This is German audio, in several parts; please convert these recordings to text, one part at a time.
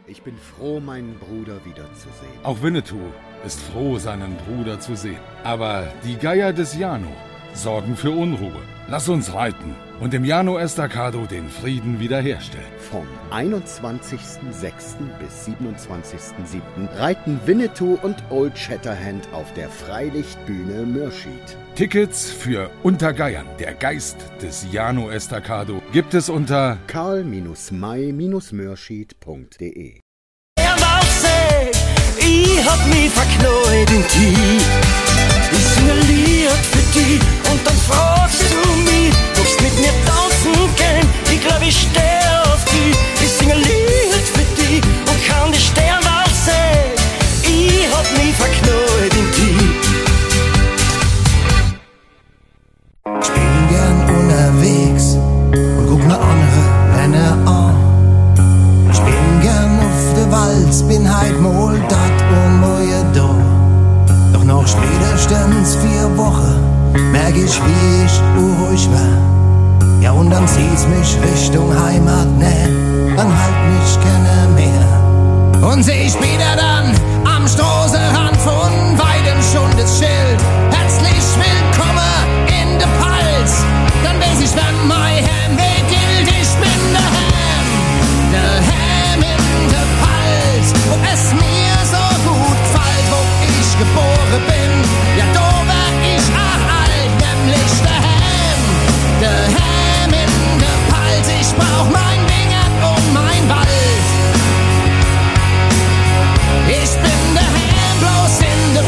Ich bin froh, meinen Bruder wiederzusehen. Auch Winnetou ist froh, seinen Bruder zu sehen. Aber die Geier des Jano sorgen für Unruhe. Lass uns reiten und im Jano Estacado den Frieden wiederherstellen. Vom 21.06. bis 27.07. reiten Winnetou und Old Shatterhand auf der Freilichtbühne Mürschid. Tickets für Unter Geiern, der Geist des Jano Estacado, gibt es unter karl-may-mürschid.de. Ich hab mich verknallt in die. Ich sing ein Lied für die und dann fragst du mich, ob's mit mir tanzen gehen. Ich glaub, ich steh auf die. Ich sing ein Lied für die und kann die Sternwald sehen. Ich hab mich verknallt in die. Ich bin gern unterwegs und guck ne andere Männer an. Ich bin gern auf der Walz, bin halt mal dat moje da. Doch noch spätestens 4 Wochen merk ich, wie ich unruhig war. Ja, und dann zieht's mich Richtung Heimat, ne, dann halt mich keiner mehr. Und seh ich wieder dann am Straßenrand von weitem schon das Schild. Herzlich willkommen in der Palz. Dann weiß ich, wenn mein Hem gilt, ich bin der Hem in der Palz. Wo es mir so gut gefällt, wo ich geboren bin, ja, da wär ich auch alt, nämlich der Hem in der Palz. Ich brauch mein Wingert und mein Wald. Ich bin der Hem bloß in der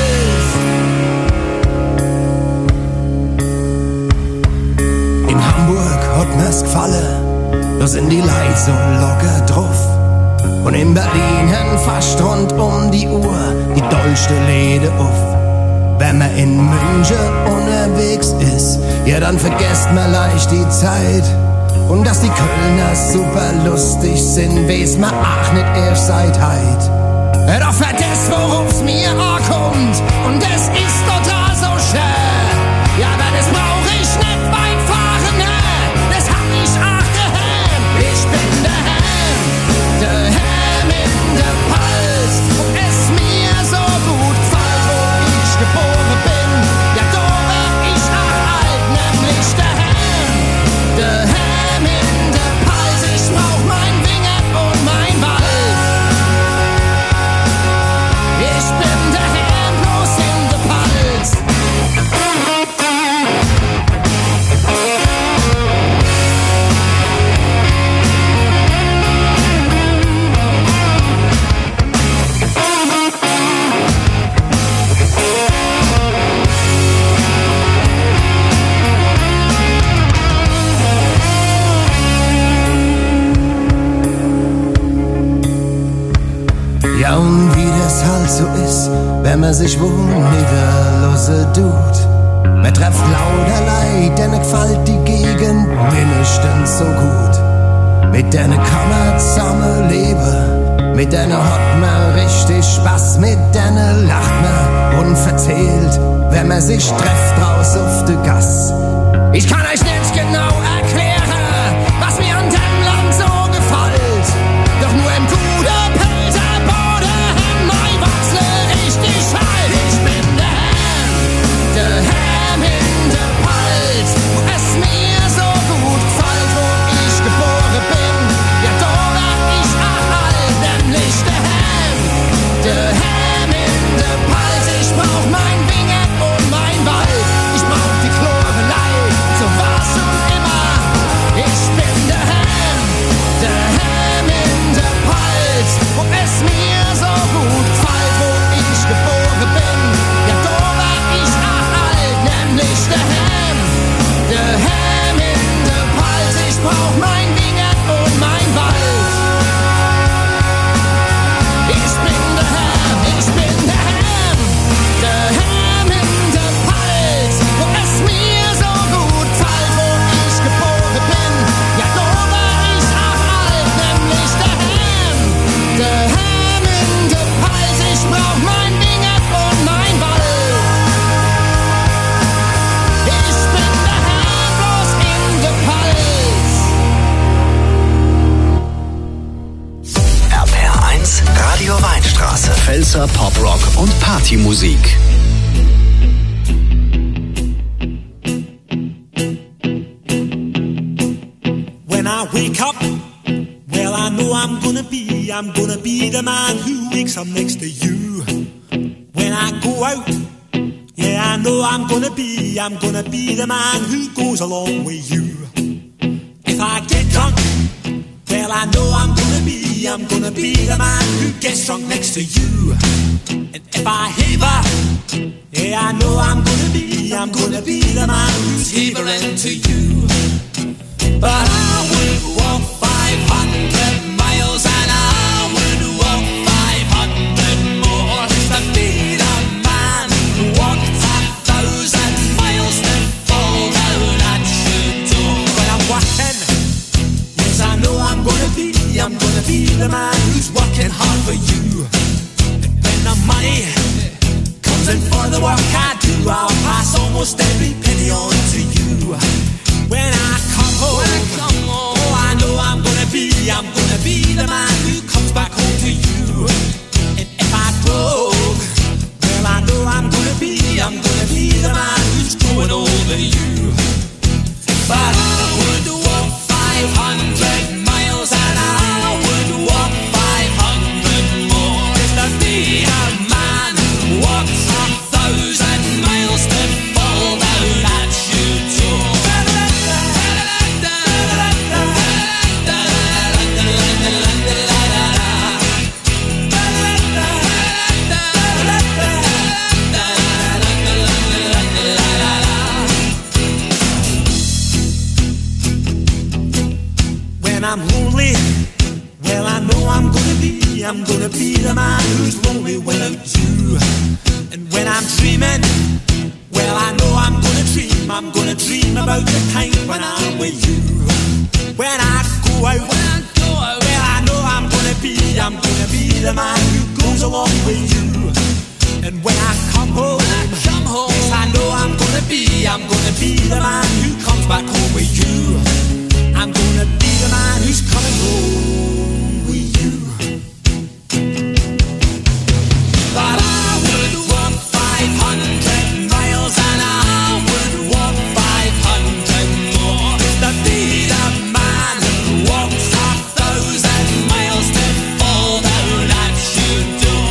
Palz. In Hamburg hat mir's gefallen, da sind die Leute so locker drauf. Und in Berlin hen fast rund um die Uhr die dollste Läde auf. Wenn man in München unterwegs ist, ja, dann vergesst man leicht die Zeit. Und dass die Kölner super lustig sind, weiß man auch nicht erst seit heit. Doch vergesst, woruf's mir ankommt, und es ist total so schön. Ja, aber das brauch ich nicht weit fahren, ne? Das hab ich auch daheim. Ich bin der Hem in der Palz. Und es mir so gut gefällt, wo ich geboren bin, ja, da wär ich auch alt, nämlich der Hem in der Palz. Ich brauch mein Wingert und mein Wald. Ich bin der Hem bloß in der Palz. Ja, und wie das halt so ist, wenn man sich wo niederlassen tut. Man trefft lauterlei, denen gefällt die Gegend mindestens so gut. Mit denen kann man zusammen leben, mit denen hat man richtig Spaß, mit denen lacht man und verzählt, wenn man sich trefft draus auf der Gass. Ich kann euch nicht genau erklären, was mir an dem Land so gefällt, doch nur im guten Pilzerboden mein Wachsle richtig halt. Ich bin der Hem in der Palz, wo es mir so gut gefällt, wo ich geboren bin, ja, da wär ich auch alt, nämlich der Hem in der Palz. Ich brauch mein Wingert und mein Wald, ich brauch die Chlorelei, so war's schon immer. Ich bin der Hem in der Palz, wo es mir so gut gefällt, wo ich geboren bin, ja, da wär ich auch alt, nämlich der Hem in der Palz. Ich brauch mein Wingert und mein Wald. Ich bin der Hem 1. Radio Weinstraße. Pfälzer Poprock und Partymusik. When I wake up, well, I know I'm gonna be the man who wakes up next to you. When I go out, yeah, I know I'm gonna be the man who goes along with you. If I get drunk, well, I know I'm gonna be the man who gets drunk next to you. And if I haver, yeah, I know I'm gonna be the man who's havering to you. But I would walk 500 miles and I would walk 500 more just to be the man who walked 1,000 miles to fall down at your door. When I'm walking, yes, I know I'm gonna be the man who's working hard for you. And when the money comes in for the work I do, I'll pass almost every penny on to you. When I come home, oh, I know I'm gonna be the man who comes back home to you. And if I broke, well, I know I'm gonna be the man who's growing over you. But I would walk 500 miles and I would walk 500 more just to be a man who walks 1,000 miles to fall down at your door. I'm lonely, well, I know I'm gonna be the man who's lonely without you. And when I'm dreaming, well, I know I'm gonna dream about the time when I'm with you. When I go out, well, I know I'm gonna be the man who goes along with you. And when I come home, yes, I know I'm gonna be the man who comes back home with you. I'm gonna be the man who's coming home with you. But I would walk 500 miles and I would walk 500 more just to be the man who walks 1,000 miles to fall down at your door.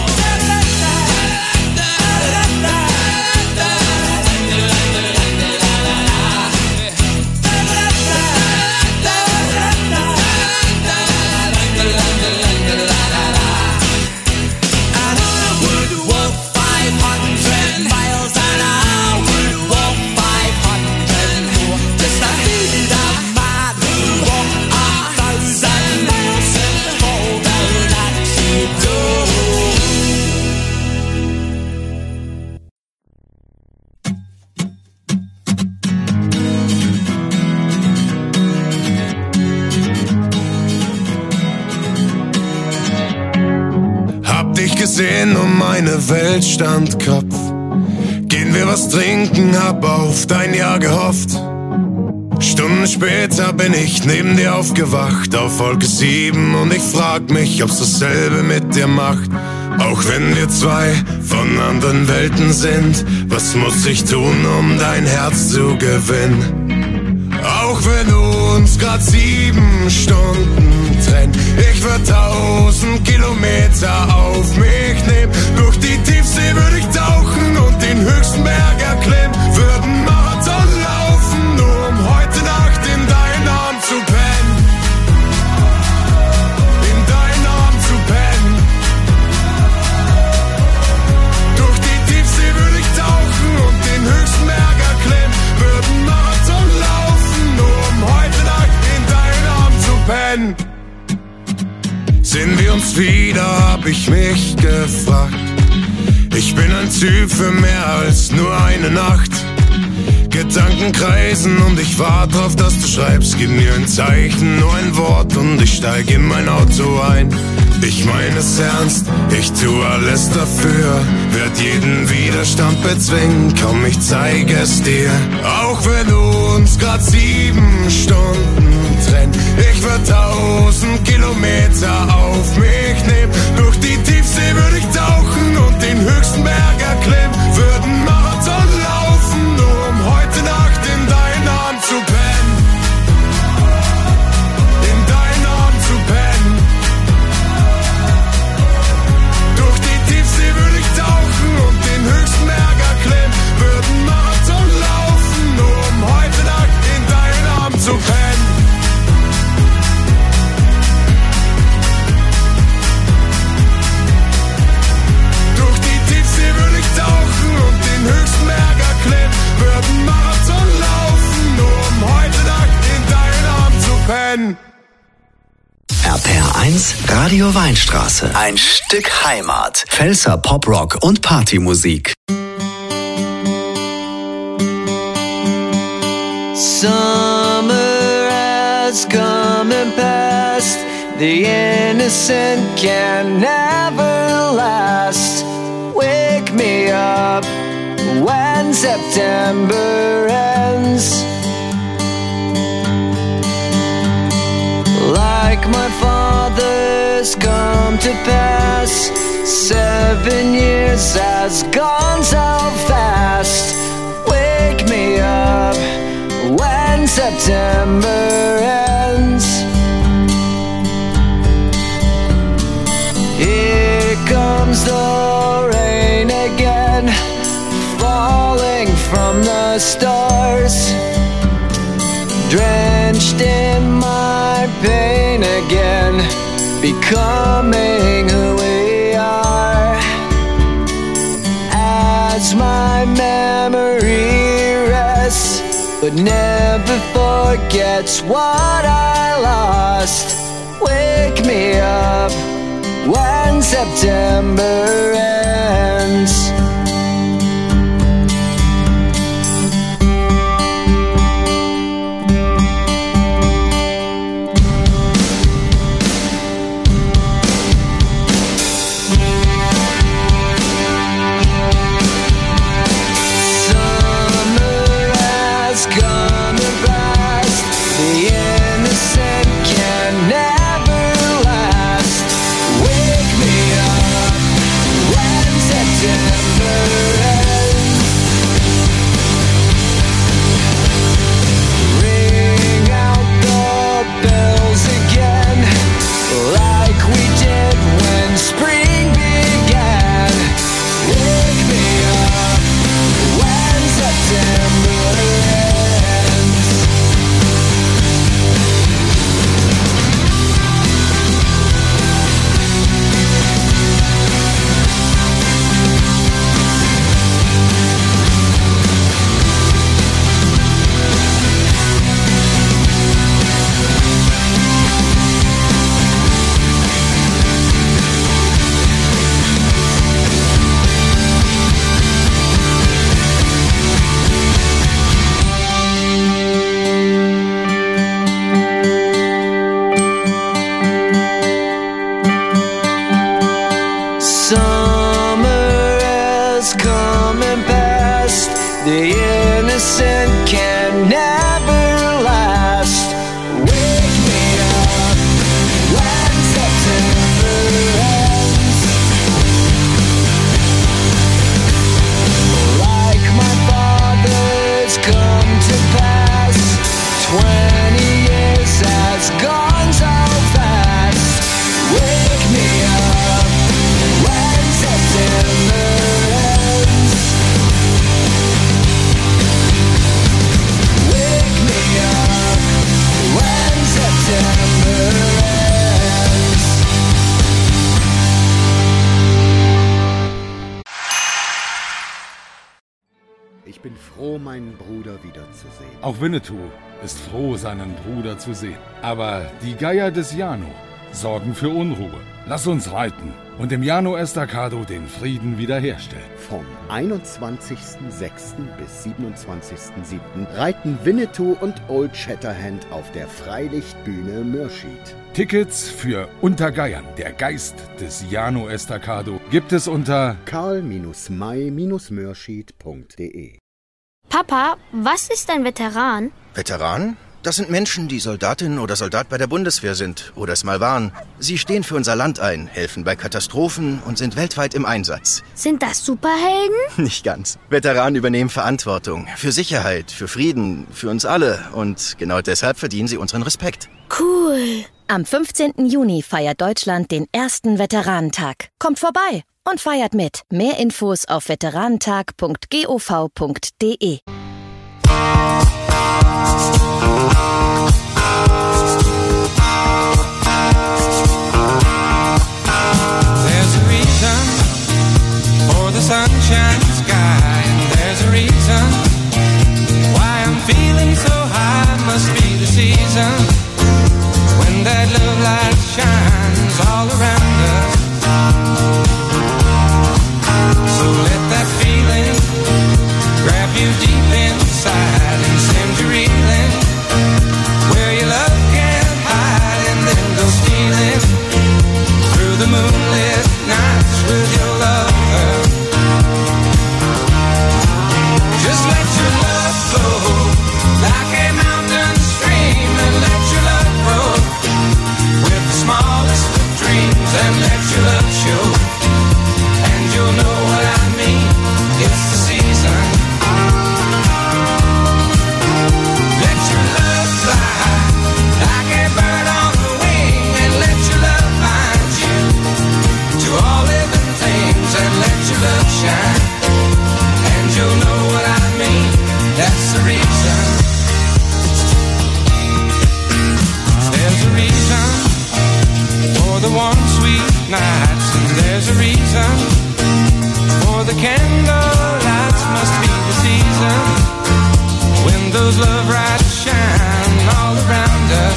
Gesehen und meine Welt stand Kopf. Gehen wir was trinken, hab auf dein Ja gehofft. Stunden später bin ich neben dir aufgewacht auf Wolke 7 und ich frag mich, ob's dasselbe mit dir macht. Auch wenn wir zwei von anderen Welten sind, was muss ich tun, um dein Herz zu gewinnen? Auch wenn uns grad 7 Stunden trennen, ich würd 1000 Kilometer auf mich nehmen. Durch die Tiefsee würd ich tauchen und den höchsten Berg erklimmen. Würden Marathon laufen, nur um heute Nacht in deinen Arm zu pennen. In deinen Arm zu pennen. Durch die Tiefsee würd ich tauchen und den höchsten Berg erklimmen. Würden Marathon laufen, nur um heute Nacht in deinen Arm zu pennen. Sehen wir uns wieder, hab ich mich gefragt. Ich bin ein Typ für mehr als nur eine Nacht. Gedanken kreisen und ich warte drauf, dass du schreibst. Gib mir ein Zeichen, nur ein Wort und ich steig in mein Auto ein. Ich meine es ernst, ich tu alles dafür. Werd jeden Widerstand bezwingen, komm, ich zeig es dir. Auch wenn uns grad 7 Stunden trennen, ich würd 1000 Kilometer auf mich nehmen. Durch Radio Weinstraße. Ein Stück Heimat. Pfälzer Poprock und Partymusik. Summer has come and passed. The innocent can never last. Wake me up when September ends. Like my father's come to pass, 7 years has gone so fast. Wake me up when September ends. Here comes the rain again, falling from the stars, drenched in my pain again, becoming who we are. As my memory rests, but never forgets what I lost. Wake me up when September ends. Ich bin froh, meinen Bruder wiederzusehen. Auch Winnetou ist froh, seinen Bruder zu sehen. Aber die Geier des Jano sorgen für Unruhe. Lass uns reiten und im Jano Estacado den Frieden wiederherstellen. Vom 21.06. bis 27.07. reiten Winnetou und Old Shatterhand auf der Freilichtbühne Mürschid. Tickets für Untergeiern, der Geist des Jano Estacado, gibt es unter karl-may-mürschid.de. Papa, was ist ein Veteran? Veteran? Das sind Menschen, die Soldatin oder Soldat bei der Bundeswehr sind oder es mal waren. Sie stehen für unser Land ein, helfen bei Katastrophen und sind weltweit im Einsatz. Sind das Superhelden? Nicht ganz. Veteranen übernehmen Verantwortung für Sicherheit, für Frieden, für uns alle. Und genau deshalb verdienen sie unseren Respekt. Cool. Am 15. Juni feiert Deutschland den ersten Veteranentag. Kommt vorbei und feiert mit. Mehr Infos auf veteranentag.gov.de. There's a reason for the sunshine sky, and there's a reason why I'm feeling so high. Must be the season when that love light shines all around. nights, and there's a reason for the candlelights. Must be the season when those love lights shine all around us.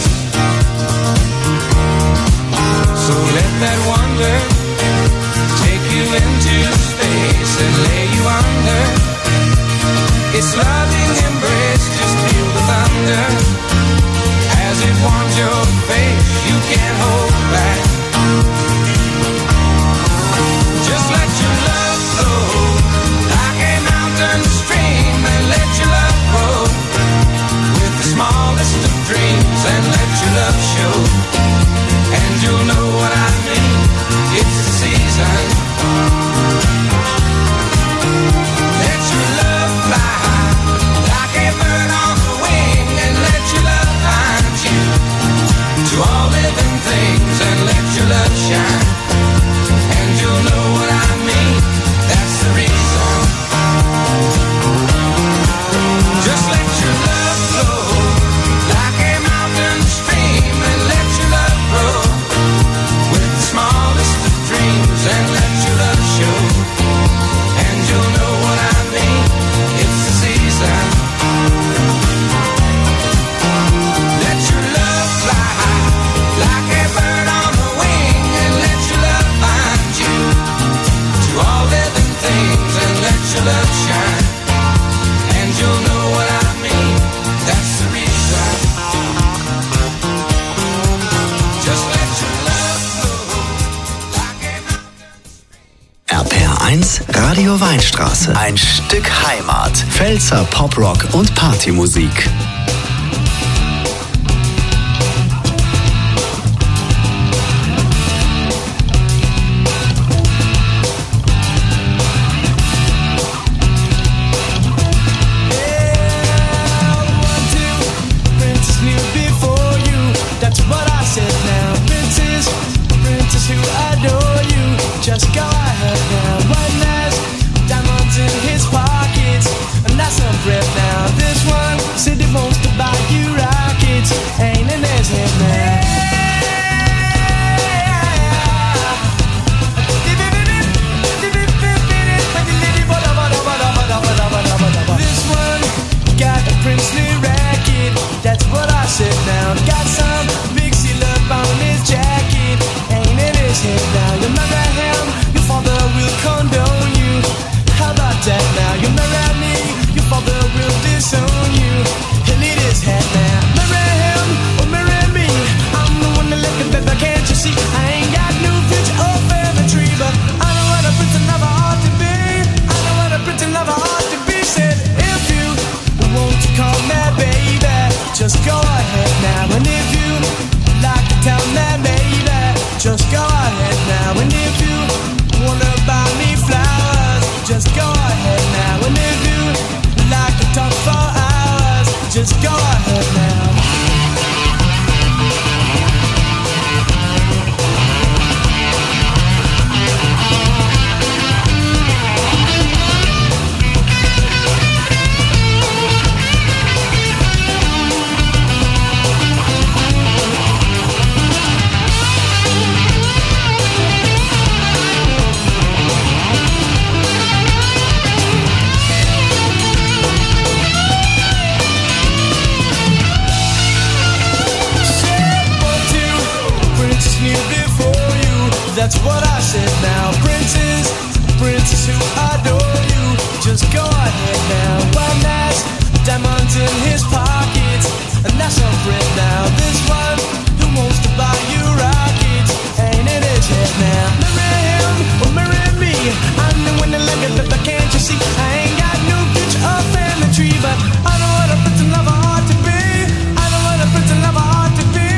So let that wonder take you into space and lay you under its loving embrace. Just feel the thunder as it warms your face. You can't hold back. Just let your love flow like a mountain stream, and let your love grow with the smallest of dreams, and let your love show, and you'll know what I mean. It's the season. Let your love fly like a bird on the wing, and let your love find you to all living things, and let your love shine, and you'll know what I mean. That's the reason. Just let your love flow like a mountain stream, and let your love grow with the smallest of dreams, and let your love show, and you'll know what I mean. It's the season. Let your love fly like a bird on the wing, and let your love find you to all living things, and let your love shine, and you'll know what I mean. That's the reason. Just let your love flow like a RPR1 Radio Weinstraße. Ein Stück Heimat. Pfälzer Poprock und Partymusik. Princess knew before you, that's what I said now. Princess, princess who adore you, just go ahead now. One has diamonds in his pockets, and that's some breath now. This one said he wants to buy you rockets, ain't in his head now. This one got a princely racket, that's what I said now. Got some big seal up on his jacket, ain't in his head now. You marry him, your father will condone you. How about that now? You marry me, your father will disown you. He'll eat his head now. Marry him or marry me, I'm the one that left him, baby, can't you see? I ain't got no future or family tree, but I know what a prince never ought to be. I know what a prince never ought to be. Said if you want to call me baby, just go ahead now. And if you like to tell me baby, just go ahead now. And if you wanna buy me flowers, just go ahead now. And if you like to talk for hours, just go ahead now. That's what I said now. Princess, princess who adore you, just go ahead now. One has diamonds in his pockets, and that's some bread now. This one who wants to buy you rockets, ain't in his head now. Marry him or marry me, I'm the one that like it, but can't you see? I ain't got no future or family tree, but I know what a prince and lover ought to be. I know what a prince and lover ought to be.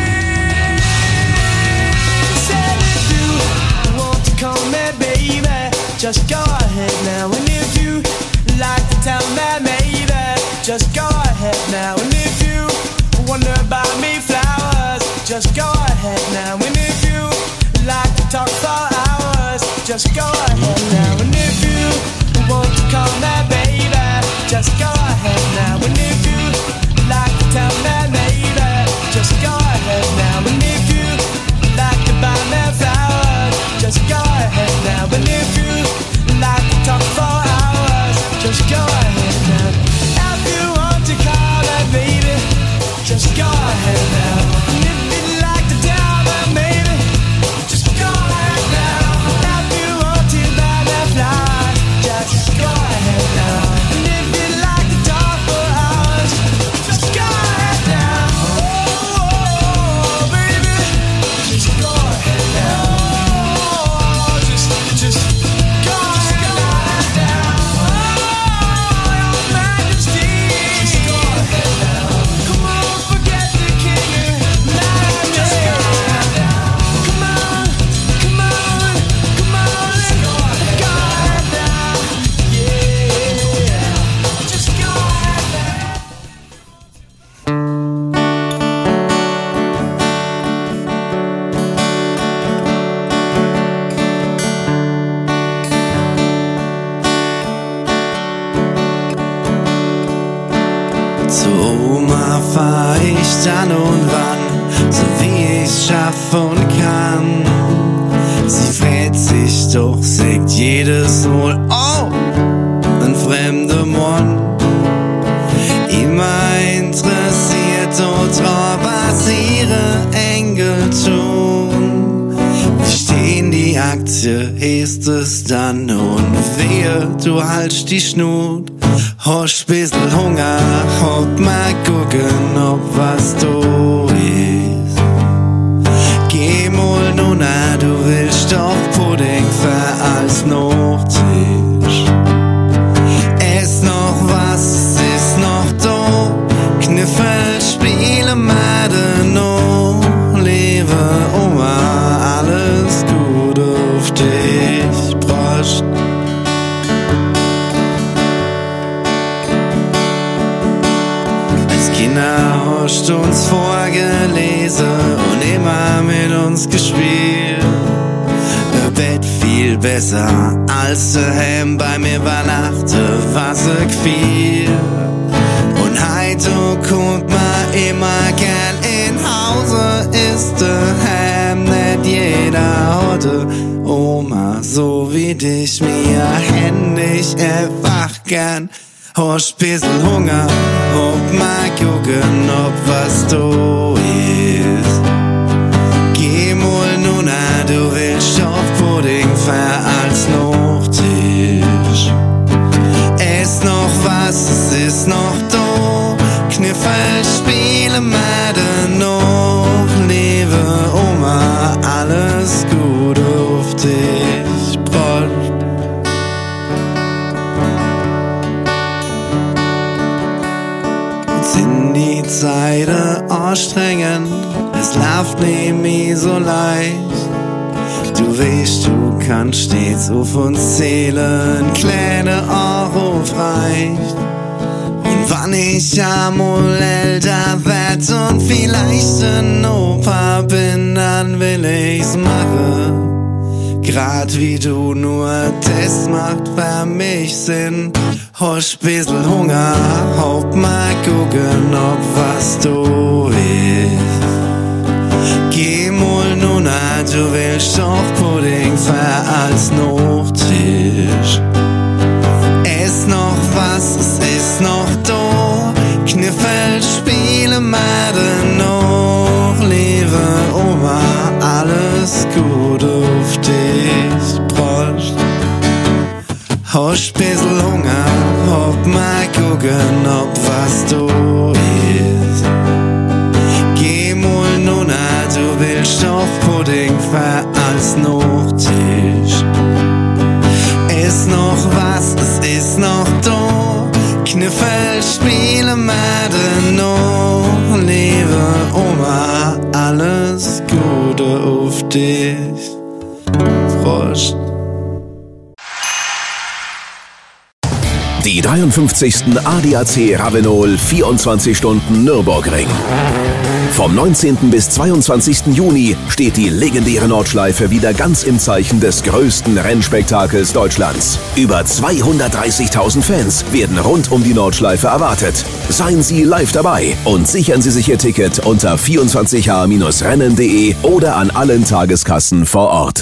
Call me baby, just go ahead now. And if you like to tell me maybe, just go ahead now. And if you wonder about me flowers, just go ahead now. And if you like to talk for hours, just go ahead now. And if you want to call me baby, just go ahead now. And if you like to tell me maybe, just go ahead now. And if you like to buy me flowers, dann und wann, so wie ich's schaff und kann. Sie fragt sich doch, sagt jedes Mal, oh, ein fremder Mann. Immer interessiert dort, was ihre Engel tun. Wie stehen die Aktie, ist es dann und wehe, du haltst die Schnut. Hast bissl Hunger, hopp mal gucken, ob was du ist. Geh mal nun, du willst doch Pudding für als Nachtisch. Ess noch was, ist noch da, Kniffel spielen wir noch. Liebe Oma, alles gut auf dich, Prost. Kinder hast uns vorgelesen und immer mit uns gespielt. Ein Bett viel besser als daheim bei mir übernachten, was ihr gefiel. Und heute kommt man immer gern in Hause, ist daheim nicht jeder hatte. Oma, so wie dich, mir händig einfach gern. Hast bissl Hunger, ob mal gucken, ob was du ist. Geh mal nun, du willst doch Pudding für als Nachtisch. Ess noch was, es ist noch da, Kniffel spielen wir noch. Liebe Oma, alles gut auf dich, Prost. Sind die Zeiten anstrengend, es läuft nicht mehr so leicht. Du weißt, du kannst stets auf uns zählen, kleine Anruf reicht. Und wann ich einmal älter werd und vielleicht ein Opa bin, dann will ich's machen. Grad wie du, nur das macht für mich Sinn. Hast bissl Hunger, hopp mal gucken, ob was du willst. Geh mal nun, du willst doch Pudding für als Nachtisch. Ess noch was, es ist noch da, Kniffel spielen wir noch. Liebe Oma, alles gut auf dich, Prost. Hast bissl Hunger, hopp mal gucken, ob was du isst. Geh mal nun, du willst doch Pudding für als Nachtisch. Ist noch was, es ist noch da, Kniffel spielen wir noch. Liebe Oma, alles Gute auf dich, Prost. Die 53. ADAC Ravenol 24 Stunden Nürburgring. Vom 19. bis 22. Juni steht die legendäre Nordschleife wieder ganz im Zeichen des größten Rennspektakels Deutschlands. Über 230.000 Fans werden rund um die Nordschleife erwartet. Seien Sie live dabei und sichern Sie sich Ihr Ticket unter 24h-rennen.de oder an allen Tageskassen vor Ort.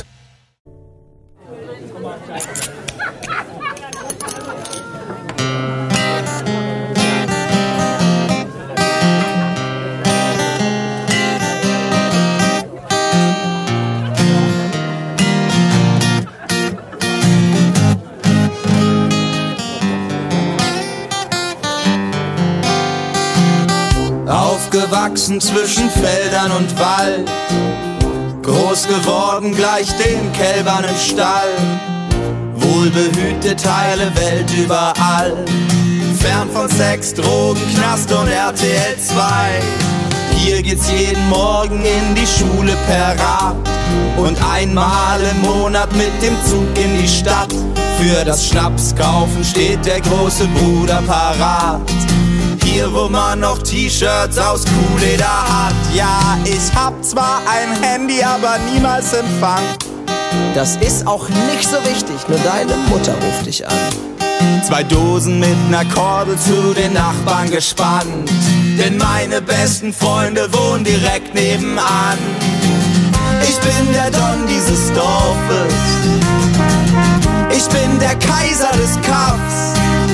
Aufgewachsen zwischen Feldern und Wald, groß geworden gleich den Kälbern im Stall, wohlbehütet heile Welt überall, fern von Sex, Drogen, Knast und RTL 2. Hier geht's jeden Morgen in die Schule per Rad und einmal im Monat mit dem Zug in die Stadt. Für das Schnapskaufen steht der große Bruder parat. Hier, wo man noch T-Shirts aus Kuhleder hat. Ja, ich hab zwar ein Handy, aber niemals Empfang. Das ist auch nicht so wichtig, nur deine Mutter ruft dich an. 2 Dosen mit ner Kordel zu den Nachbarn gespannt. denn meine besten Freunde wohnen direkt nebenan. Ich bin der Don dieses Dorfes, ich bin der Kaiser des Kaffs.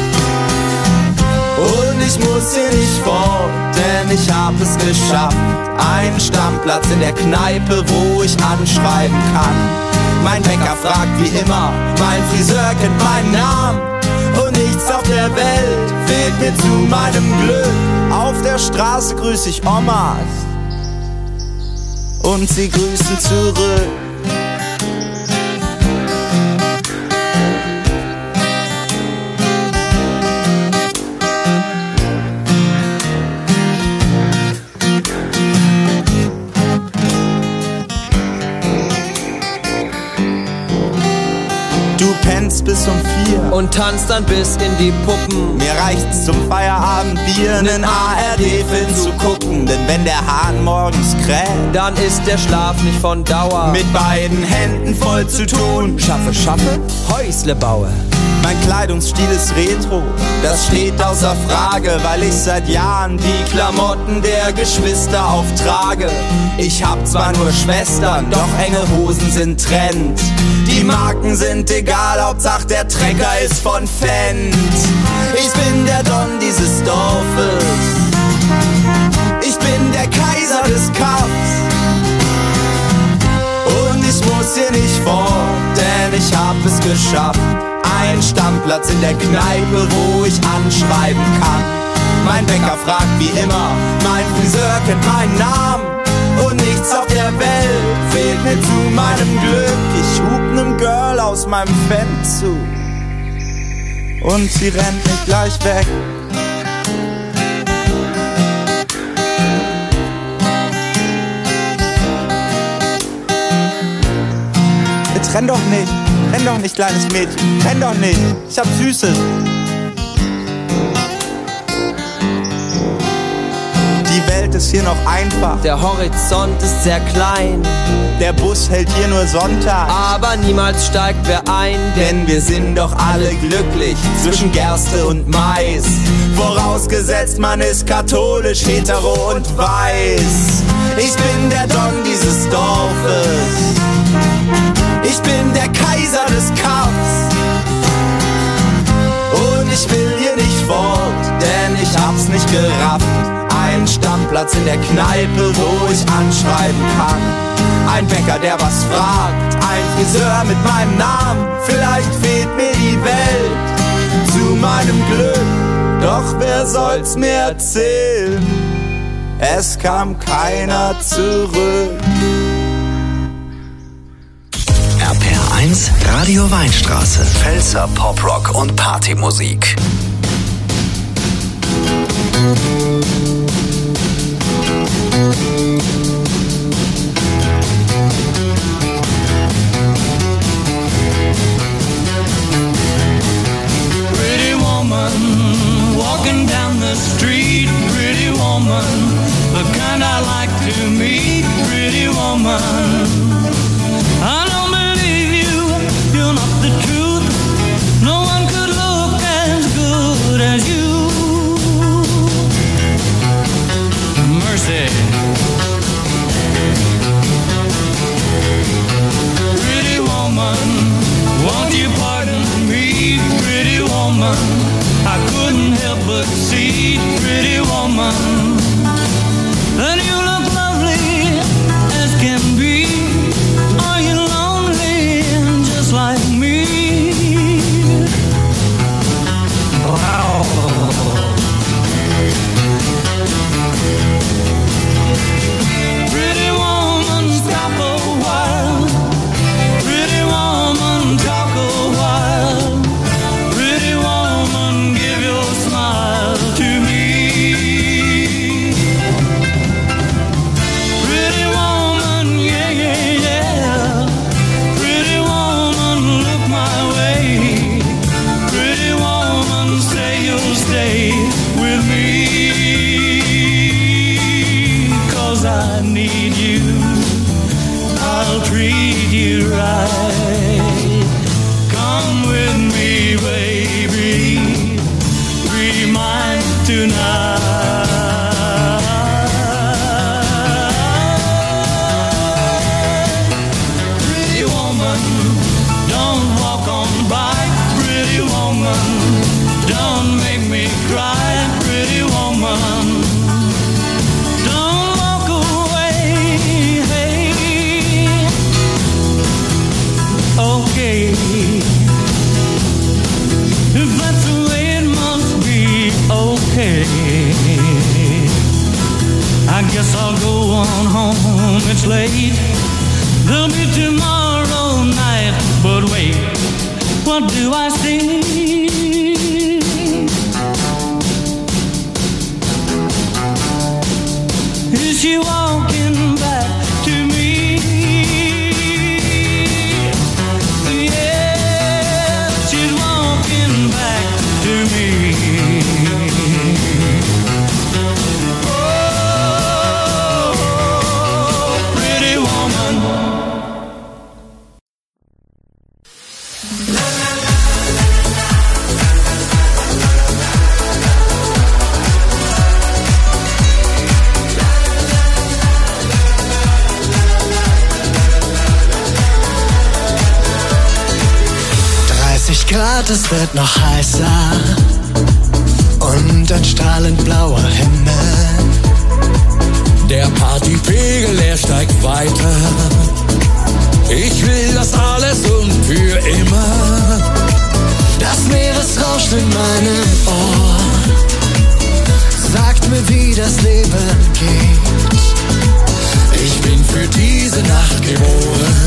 Und ich muss hier nicht fort, denn ich hab es geschafft. Einen Stammplatz in der Kneipe, wo ich anschreiben kann. Mein Bäcker fragt wie immer, mein Friseur kennt meinen Namen. Und nichts auf der Welt fehlt mir zu meinem Glück. Auf der Straße grüß ich Omas und sie grüßen zurück. Du pennst bis um 4 und tanzt dann bis in die Puppen. Mir reicht's zum Feierabendbier, nen ARD-Film zu gucken. Denn wenn der Hahn morgens kräht, dann ist der Schlaf nicht von Dauer. Mit beiden Händen voll zu tun. Schaffe, Häusle baue. Mein Kleidungsstil ist retro, das steht außer Frage, weil ich seit Jahren die Klamotten der Geschwister auftrage. Ich hab zwar nur Schwestern, doch enge Hosen sind Trend. Die Marken sind egal, Hauptsache der Trecker ist von Fendt. Ich bin der Don dieses Dorfes, ich bin der Kaiser des Kaffs. Und ich muss hier nicht fort, denn ich hab es geschafft. Ein Stammplatz in der Kneipe, wo ich anschreiben kann. Mein Bäcker fragt wie immer, mein Friseur kennt meinen Namen. Und nichts auf der Welt fehlt mir zu meinem Glück. Ich hub nem Girl aus meinem Fan zu und sie rennt nicht gleich weg. Jetzt renn doch nicht, kleines Mädchen, renn doch nicht, ich hab Süßes. Die Welt ist hier noch einfach, der Horizont ist sehr klein. Der Bus hält hier nur Sonntag, aber niemals steigt wer ein. Denn wir sind doch alle glücklich zwischen Gerste und Mais. Vorausgesetzt man ist katholisch, hetero und weiß. Ich bin der Don dieses Dorfes, ich bin der Kaiser des Kaffs. Und ich will hier nicht fort, denn ich hab's nicht gerafft. Ein Stammplatz in der Kneipe, wo ich anschreiben kann. Ein Bäcker, der was fragt, ein Friseur mit meinem Namen. Vielleicht fehlt mir die Welt zu meinem Glück, doch wer soll's mir erzählen? Es kam keiner zurück. RPR1 Radio Weinstraße. Pfälzer Poprock und Partymusik. Pretty woman, walking down the street. Pretty woman, the kind I like to meet. Pretty woman, I don't believe you, you're not the truth. No one could look as good as you. Don't walk on by, pretty woman. Don't make me cry, pretty woman. Don't walk away, hey. Okay, if that's the way it must be, okay. I guess I'll go on home, it's late. There'll be tomorrow night, but wait, what do I see? Is she walking back to me? Yeah, she's walking back to me. Grad, es wird noch heißer und ein strahlend blauer Himmel. Der Partypegel, er steigt weiter. Ich will das alles und für immer. Das Meeresrauschen in meinem Ohr sagt mir, wie das Leben geht. Ich bin für diese Nacht geboren,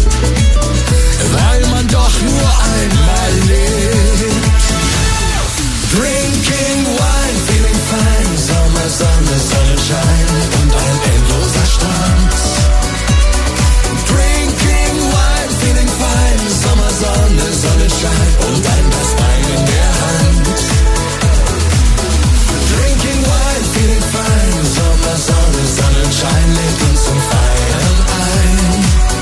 weil man doch nur einmal lebt. Drinking wine, feeling fine, Sommersonne, Sonnenschein und ein endloser Strand. Drinking wine, feeling fine, Sommersonne, Sonnenschein und ein Glas Wein in der Hand. Drinking wine, feeling fine, Sommersonne, Sonnenschein lädt uns zum Feiern ein.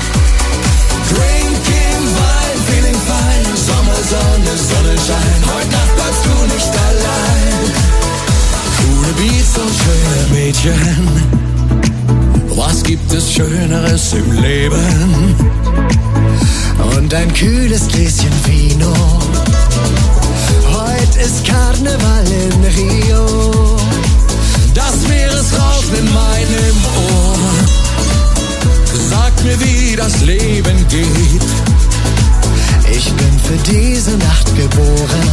Drinking wine, feeling fine, Sommersonne, Sonnenschein. Heute Nacht bleibst du nicht allein. Coole Beats und schöne Mädchen. Was gibt es Schöneres im Leben? Und ein kühles Gläschen Vino. Heute ist Karneval in Rio. Das Meeresrauschen in meinem Ohr sagt mir, wie das Leben geht. Ich bin für diese Nacht geboren,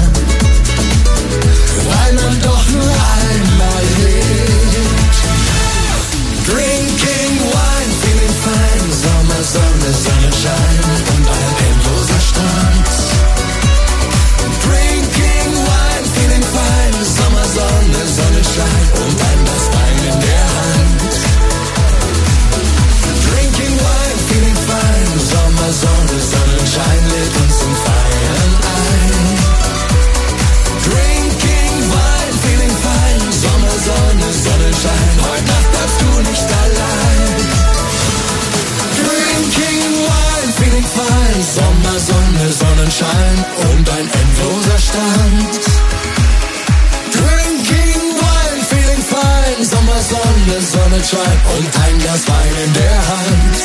weil man doch nur einmal lebt. Drinking wine, feeling fine, Sommersonne, Sonnenschein und ein endloser Strand. Drinking wine, feeling fine, Sommersonne, Sonnenschein und ein Glas Wein in der Hand. Drinking wine, feeling fine, Sommersonne, Sonnenschein lädt uns zum Feiern ein. Drinking wine, feeling fine, Sommersonne, Sonnenschein. Heute Nacht bleibst du nicht allein. Drinking wine, feeling fine, Sommersonne, Sonnenschein und ein endloser Strand. Drinking wine, feeling fine, Sommersonne, Sonnenschein und ein Glas Wein in der Hand.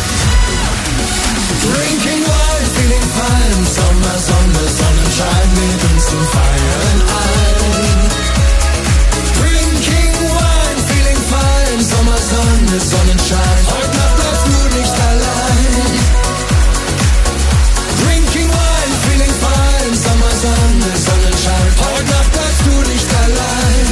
Drinking wine, feeling fine, Sommersonne, Sonnenschein lädt uns zum Feiern ein. Drinking wine, feeling fine, Sommersonne, Sonnenschein. Heute Nacht bleibst du nicht allein. Drinking wine, feeling fine, Sommersonne, Sonnenschein. Heute Nacht bleibst du nicht allein.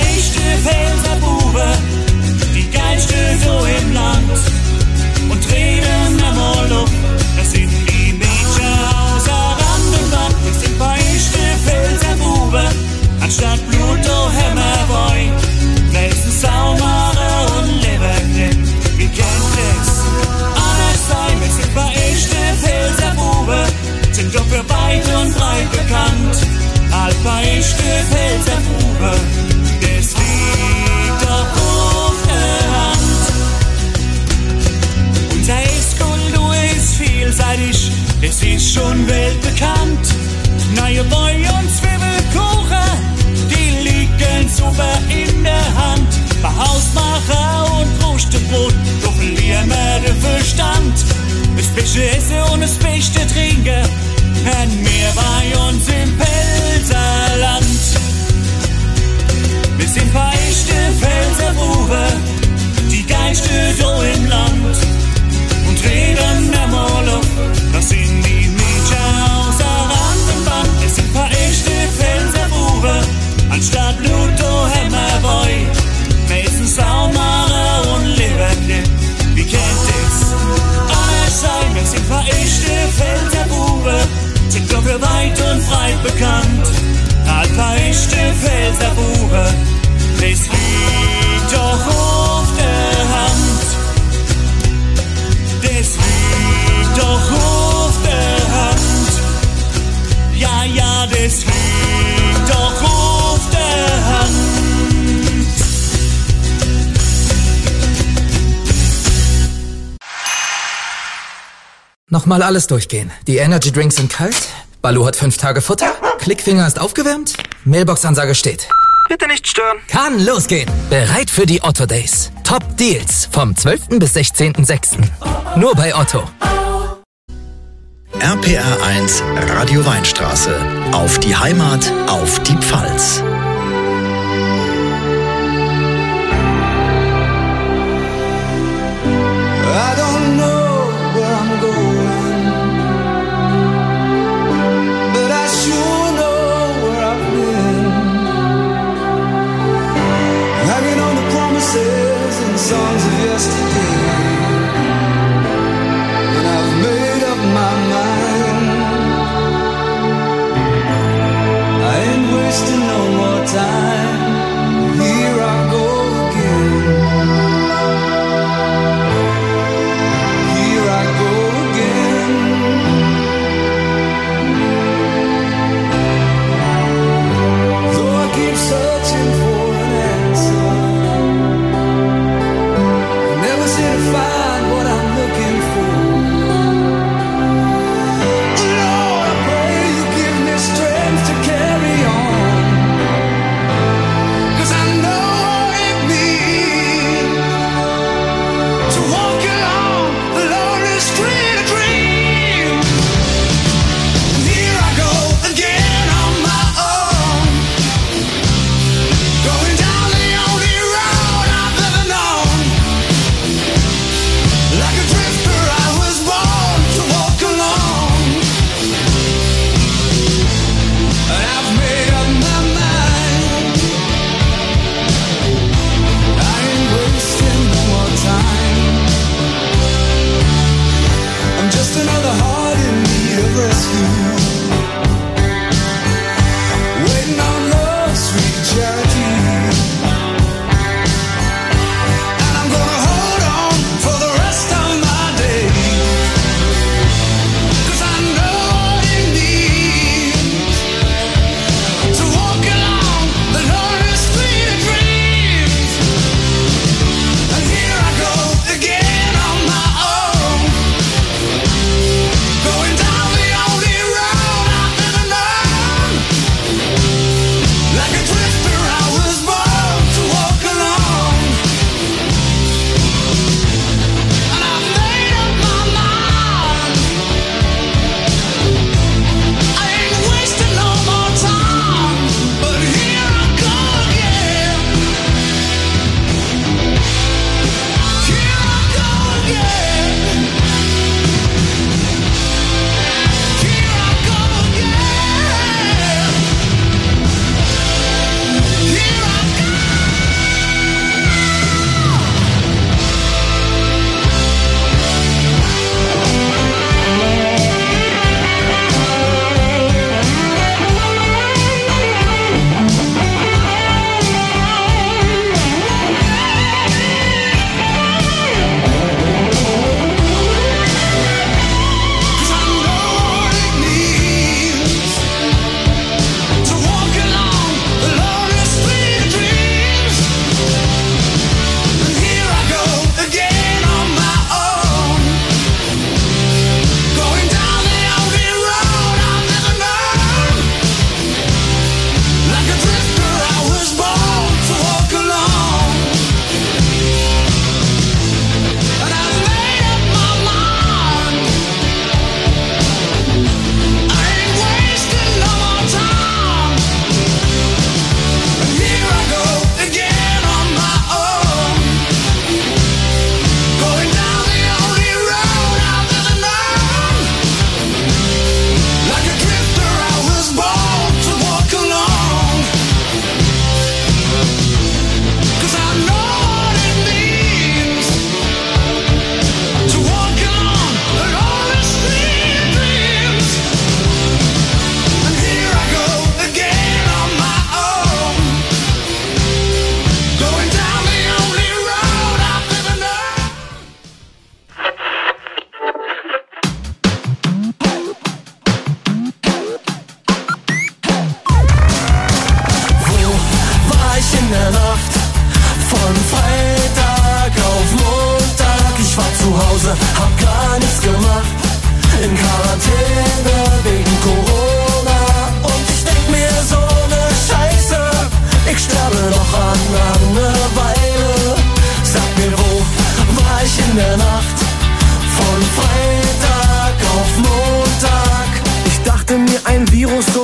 echte Pfälzer Bube, die geilste so im Land. Und reden einmal auf, das sind die Mädchen außer Rand und Band. Wir sind paar echte Pfälzer Bube, anstatt Blut o Hämmerboy. Welchen Saumare und Leberknecht, wie kennt es? Alles sein, wir sind paar echte Pfälzer Bube, sind doch für weit und breit bekannt. All paar echte Pfälzer Bube, das liegt doch auf der Hand. Unser Esskultur ist vielseitig, es ist schon weltbekannt. Neue Boy und Zwiebelkuchen, die liegen super in der Hand. Bei Hausmacher und Krustebrot, doch verlieren wir den Verstand. Es beste Essen und es beste Trinken, haben wir bei uns im Pfälzerland. Wir sind paar echte Pfälzer Bube, die geilste so im Land. Und reden einmal auf, das sind die Mädchen außer Rand und Band. Es sind paar echte Pfälzer Bube, anstatt Blut o Hämmerboy. Meistens Saumare und Leberknecht, wie kennt es? Alles sein, wir sind paar echte Pfälzer Bube, sind doch für weit und breit bekannt. All paar echte Pfälzer Bube, das liegt doch auf der Hand. Das liegt doch auf der Hand. Ja, ja, das liegt doch auf der Hand. Nochmal alles durchgehen. Die Energy Drinks sind kalt, Balu hat 5 Tage Futter, Klickfinger ist aufgewärmt, Mailbox-Ansage steht. Bitte nicht stören. Kann losgehen. Bereit für die Otto Days. Top Deals vom 12. bis 16.06. Nur bei Otto. RPR 1 Radio Weinstraße. Auf die Heimat, auf die Pfalz. I don't know where I'm going, but I sure know where I've been. Hanging on the promises and songs of yesterday, and I've made up my mind. I ain't wasting no more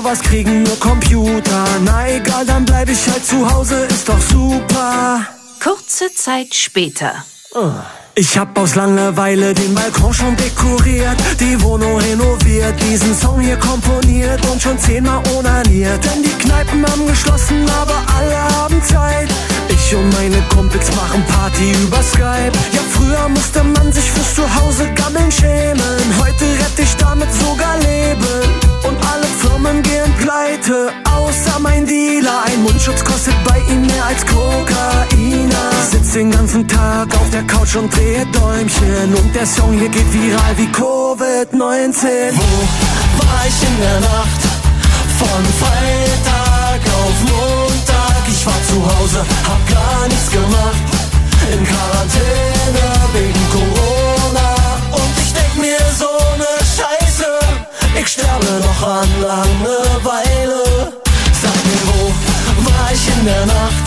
sowas kriegen nur Computer. Na egal, dann bleib ich halt zu Hause, ist doch super. Kurze Zeit später. Ich hab aus Langeweile den Balkon schon dekoriert, die Wohnung renoviert, diesen Song hier komponiert und schon 10-mal onaniert. Denn die Kneipen haben geschlossen, aber alle haben Zeit. Ich und meine Kumpels machen Party über Skype. Ja, früher musste man sich fürs Zuhause gammeln schämen. Heute rette ich damit sogar Leben. Und alle Firmen gehen pleite, außer mein Dealer. Ein Mundschutz kostet bei ihm mehr als Kokaina. Ich sitz den ganzen Tag auf der Couch und drehe Däumchen. Und der Song hier geht viral wie Covid-19. Wo war ich in der Nacht? Von Freitag auf Montag. Ich war zu Hause, hab gar nichts gemacht. In Quarantäne wegen Corona. Und ich denk mir so ne Scheiße, ich sterbe noch an Langeweile. Sag mir, wo war ich in der Nacht?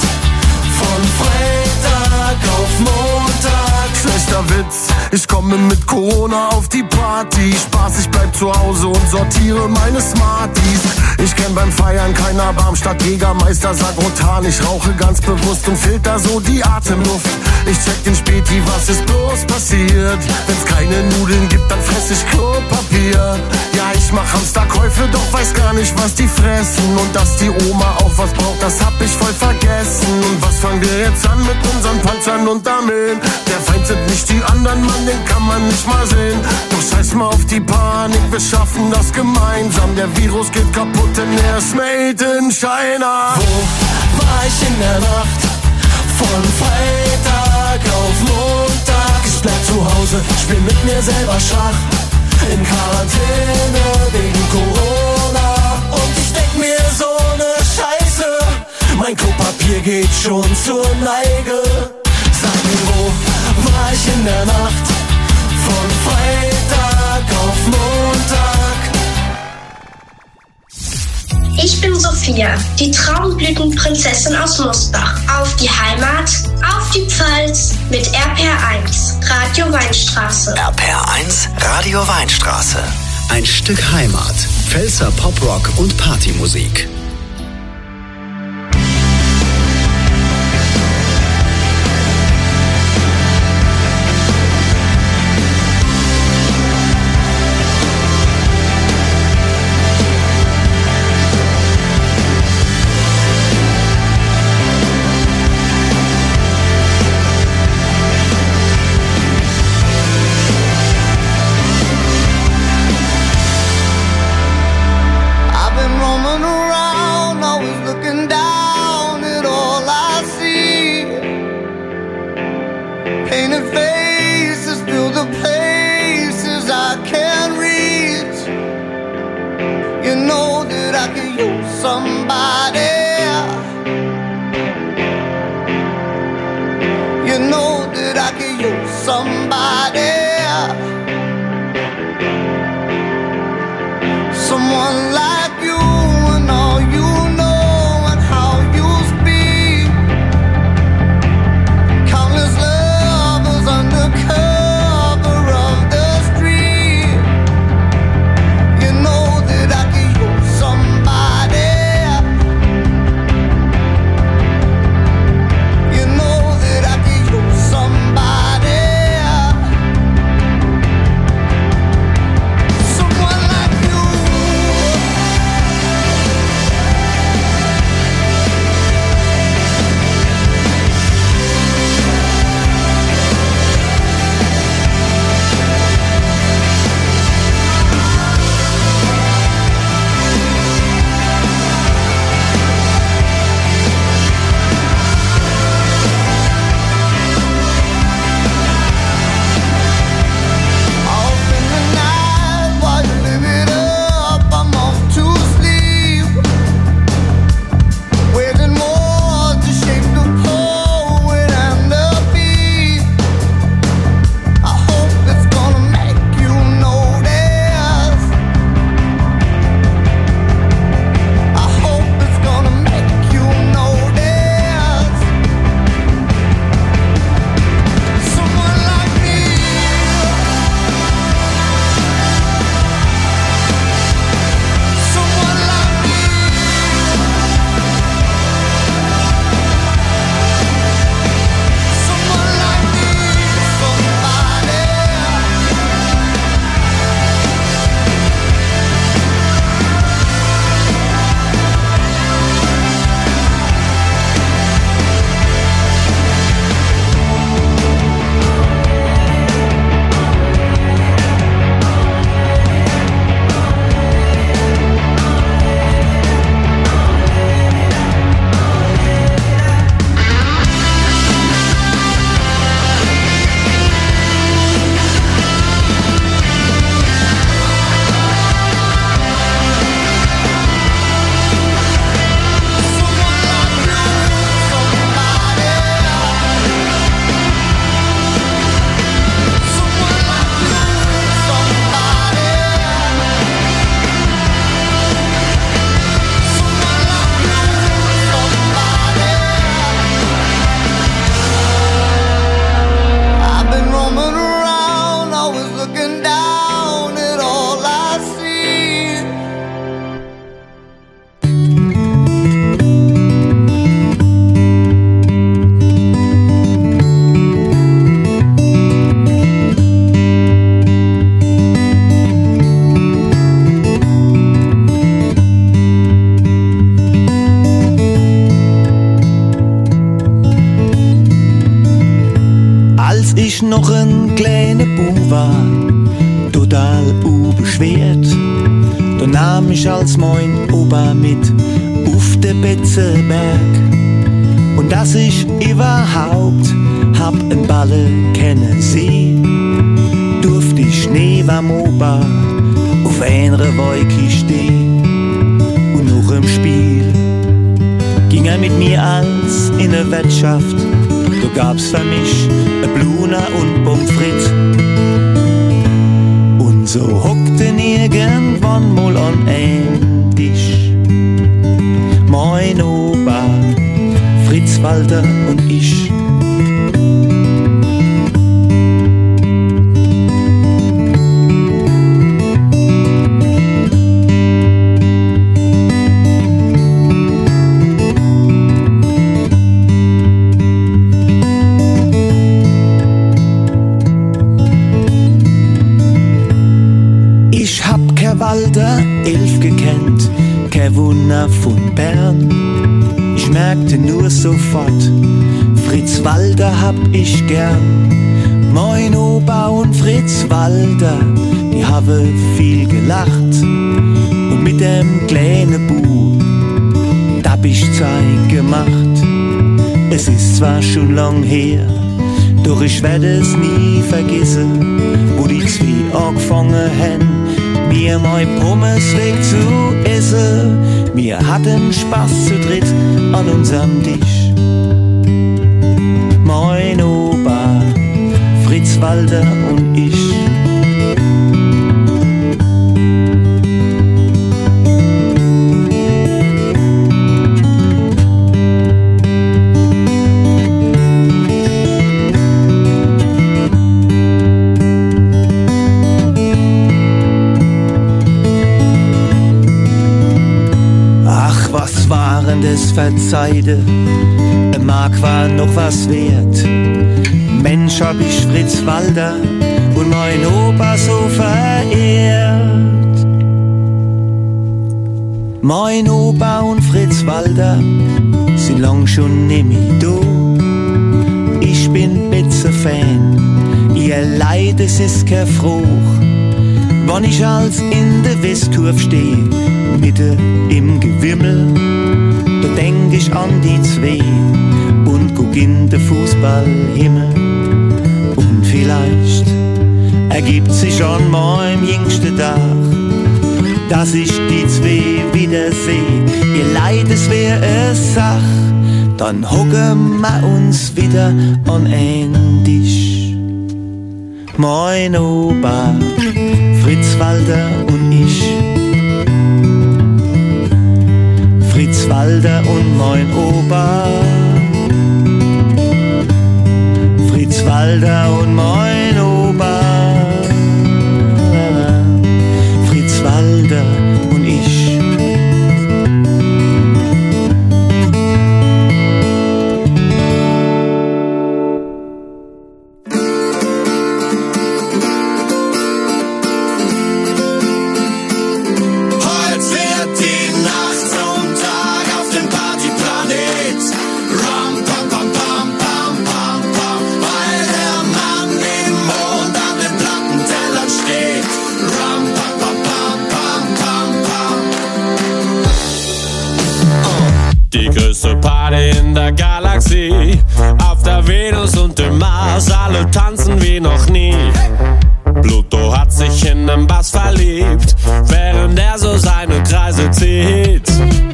Von Freitag auf Montag. Schlechter Witz, ich komme mit Corona auf die Party. Spaß, ich bleib zu Hause und sortiere meine Smarties. Ich kenn beim Feiern kein Erbarm, statt Jägermeister Sagrotan. Ich rauche ganz bewusst und filter so die Atemluft. Ich check den Späti, was ist bloß passiert? Wenn's keine Nudeln gibt, dann fress ich Klopapier. Ja, ich mach Hamsterkäufe, doch weiß gar nicht, was die fressen. Und dass die Oma auch was braucht, das hab ich voll vergessen. Und was fangen wir jetzt an mit unseren Panzern und Armeen? Der Feind sind nicht die anderen, Mann, den kann man nicht mal sehen. Doch scheiß mal auf die Panik, wir schaffen das gemeinsam. Der Virus geht kaputt, denn er ist made in China. Wo war ich in der Nacht? Von Freitag auf Montag. Ich bleib zu Hause, spiel mit mir selber Schach. In Quarantäne wegen Corona. Und ich denk mir so ne Scheiße, mein Klopapier geht schon zur Neige. Sag mir, wo war ich in der Nacht? Von Freitag auf Montag. Ich bin Sophia, die Traumblütenprinzessin aus Mosbach. Auf die Heimat, auf die Pfalz mit RPR1, Radio Weinstraße. RPR1, Radio Weinstraße. Ein Stück Heimat. Pfälzer Poprock und Partymusik. als ich noch ein kleiner Bub war, total unbeschwert, da nahm ich als mein Opa mit auf den Betzenberg. Und dass ich überhaupt hab en Balle kennen sehen, durfte ich nie beim Opa auf einer Wolke stehen. Und noch im Spiel ging er mit mir als in eine Wirtschaft, da gab's für mich a Bluna und Pommes frites. Und so hockten irgendwann mal an ein Tisch mein Opa, Fritz Walter und ich. Ich hab kein Walter 11 gekannt, kein Wunder von Bern. Ich merkte nur sofort, Fritz Walter hab ich gern. Mein Opa und Fritz Walter, die haben viel gelacht. Und mit dem kleinen Bub, da hab ich Zeit gemacht. Es ist zwar schon lang her, doch ich werd es nie vergessen, wo die zwei angefangen haben, mir mein Pommes wegzuessen. Wir hatten Spaß zu dritt an unserem Tisch. Mein Opa, Fritz Walter und ich. Das Verzeihte, ein Mark war noch was wert. Mensch, hab ich Fritz Walter und mein Opa so verehrt. Mein Opa und Fritz Walter sind lang schon nimmer da. Ich bin Betze-Fan, ihr Leid, es ist kein Fruch. Wann ich als in der Westkurve steh, Mitte im Gewimmel, da denk ich an die zwei und guck in den Fußballhimmel. Und vielleicht ergibt sich an meinem jüngsten Tag, dass ich die zwei wiederseh. Ihr Leid, es wär es Sach, dann hocken wir uns wieder an ein Tisch. Mein Opa, Fritz Walter und ich. Fritz Walter und mein Opa, Fritz Walter und mein Opa, Fritz Walter und ich. In der Galaxie, auf der Venus und dem Mars, alle tanzen wie noch nie. Pluto hat sich in den Bass verliebt, während er so seine Kreise zieht.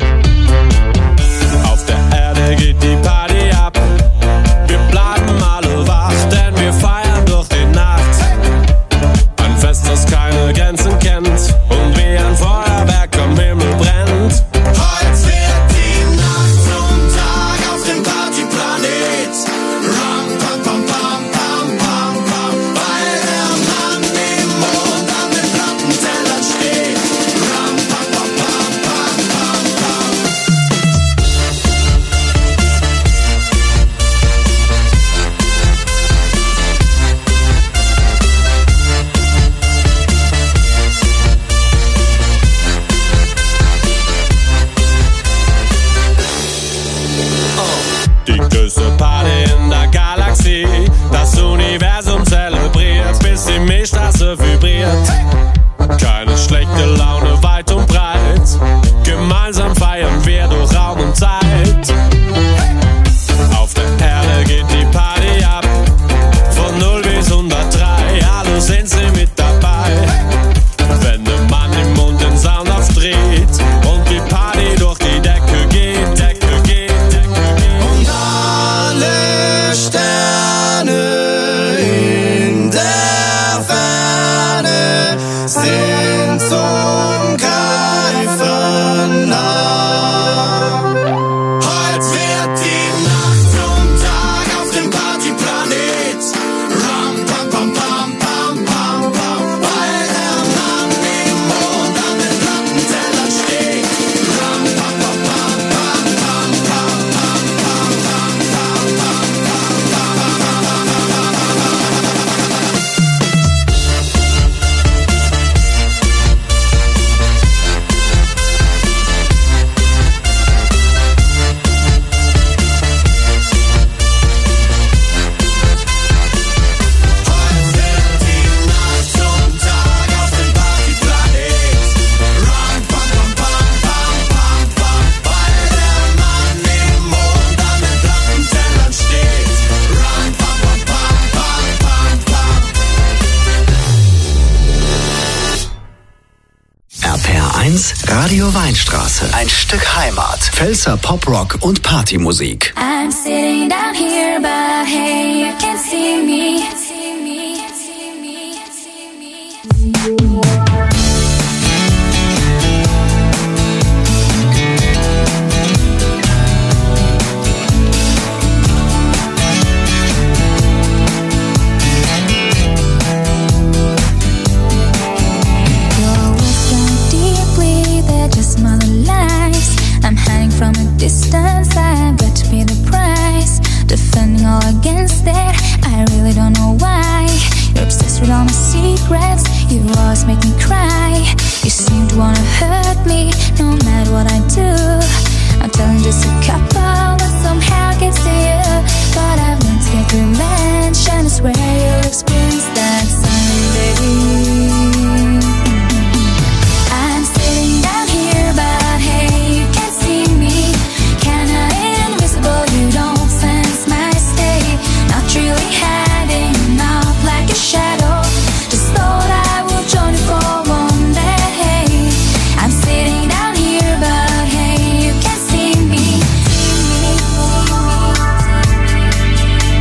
Auf der Erde geht die Party ab, wir bleiben alle wach, denn wir feiern durch die Nacht. Ein Fest, das keine Grenzen kennt und wie ein Feuerwerk am Himmel brennt. Heute wird die Nacht zum Tag auf dem Partyplanet. Ram, pam, pam, pam, pam, pam, pam, weil der Mann im Mond an den Plattentellern steht. Ram, pam, pam, pam, pam, pam. gute Laune weit und breit. Gemeinsam feiern wir durch Raum und Zeit. Auf der Erde geht die Party ab. Von 0 bis 103, alle sind sie mit dabei. Wenn der Mann im Mund den Sound aufdreht und die Party durch die Decke geht, Decke geht, Decke geht. Und alle Sterne in der Ferne sind zum Greifen nah. Heute wird die Nacht zum Tag auf dem Partyplanet. Ram, pam, pam, pam, pam, pam, pam. Weil der Mann im Mond an den Plattentellern steht. Ram, pam, pam, pam, pam, pam, pam, pam, pam, pam, pam, RPR1 Radio Weinstraße. Ein Stück Heimat. Pfälzer Poprock und Partymusik. I'm sitting down here, but hey, you can't see me. I'm hiding from a distance, I've got to pay the price. Defending all against that, I really don't know why. You're obsessed with all my secrets, you always make me cry. You seem to wanna hurt me, no matter what I do. I'm telling just a couple that somehow gets to you. But I've learned to get revenge, and I swear you'll experience that someday. I'm sitting down here, but hey, you can't see me. Kinda invisible, you don't sense my state. Not really hiding, not like a shadow. Just thought I would join you for one day. I'm sitting down here, but hey, you can't see me.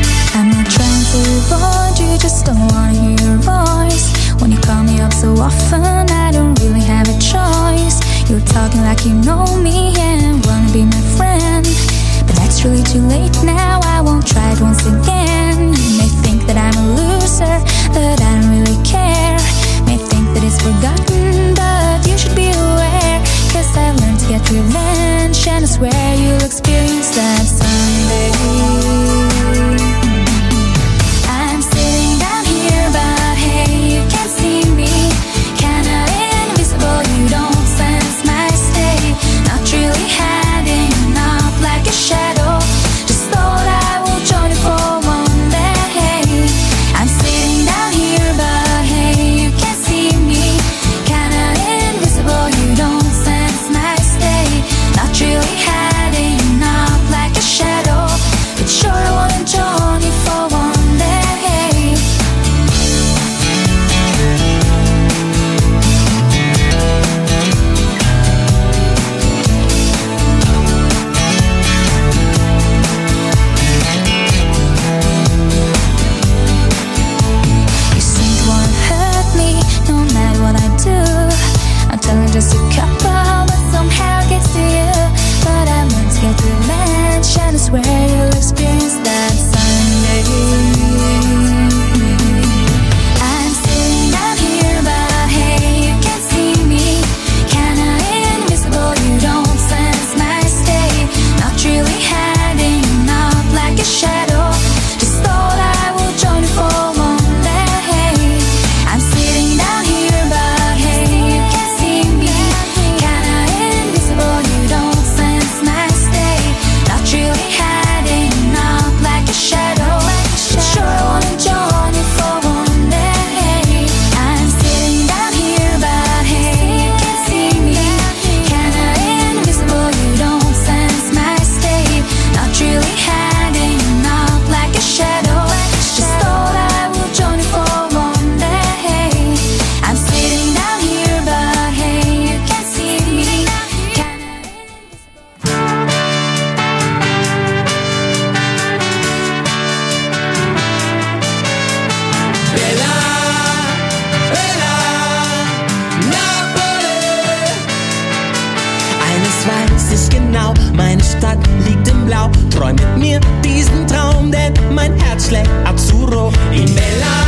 Stadt liegt im Blau. Träum mit mir diesen Traum, denn mein Herz schlägt Azzurro. In Bella